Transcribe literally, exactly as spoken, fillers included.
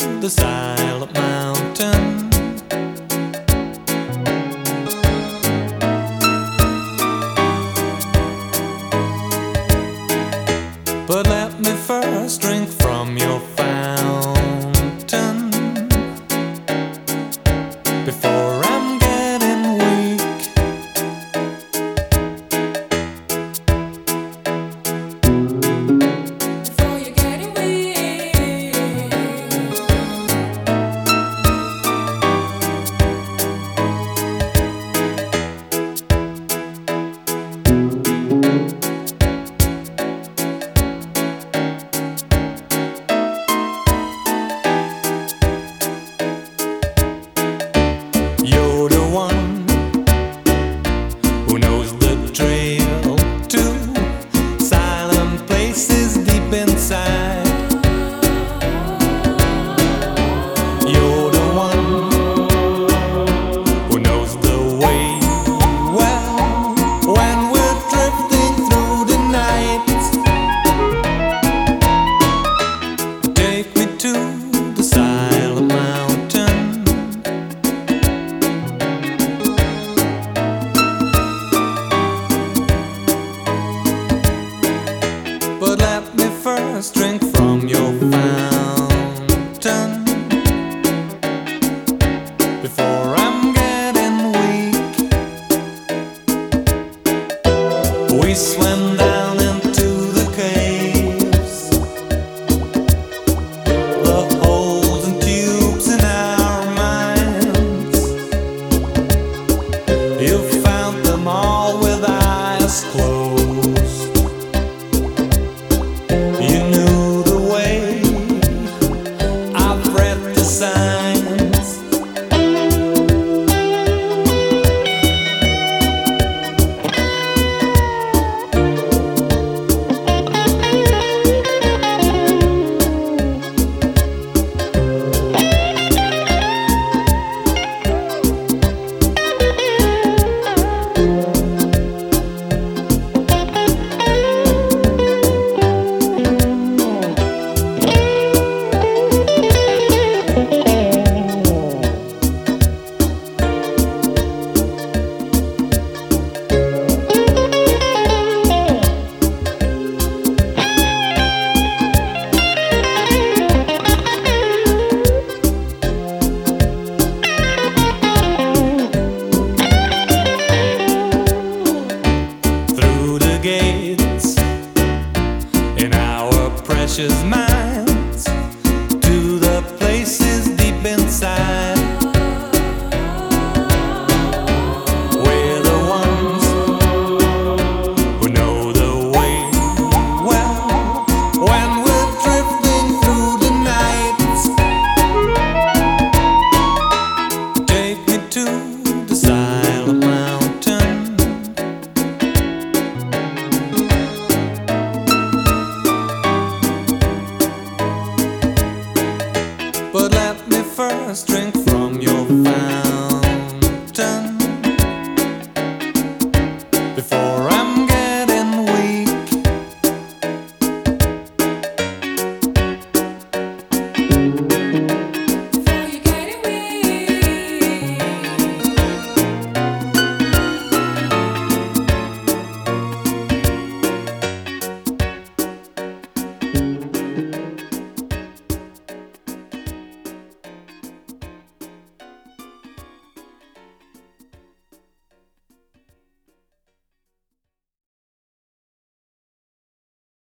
the silent mountain. But let me first drink from your fountain before I'm getting weak. Before you're getting weak. You're the one who knows the trail to silent places deep inside. You're the one who knows the way well when we're drifting through the night. Take me to the silent mountain. But let me first drink from your fountain before I'm getting weak. We swim down into the caves, the holes and tubes in our minds. You found them all with eyes closed. You knew the way, I've read the signs. Through the gates in our precious minds to the places deep inside. We're the ones who know the way well when we're drifting through the night. Take me to the silent mountain. But let me first drink from your fountain.